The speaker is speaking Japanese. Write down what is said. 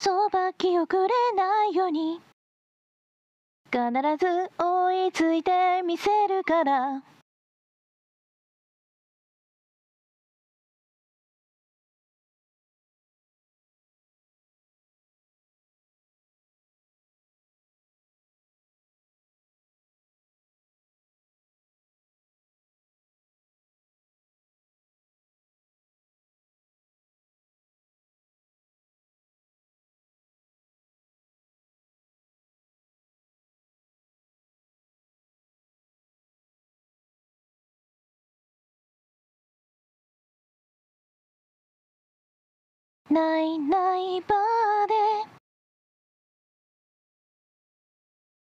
そば気遅れないように必ず追いついてみせるからないないば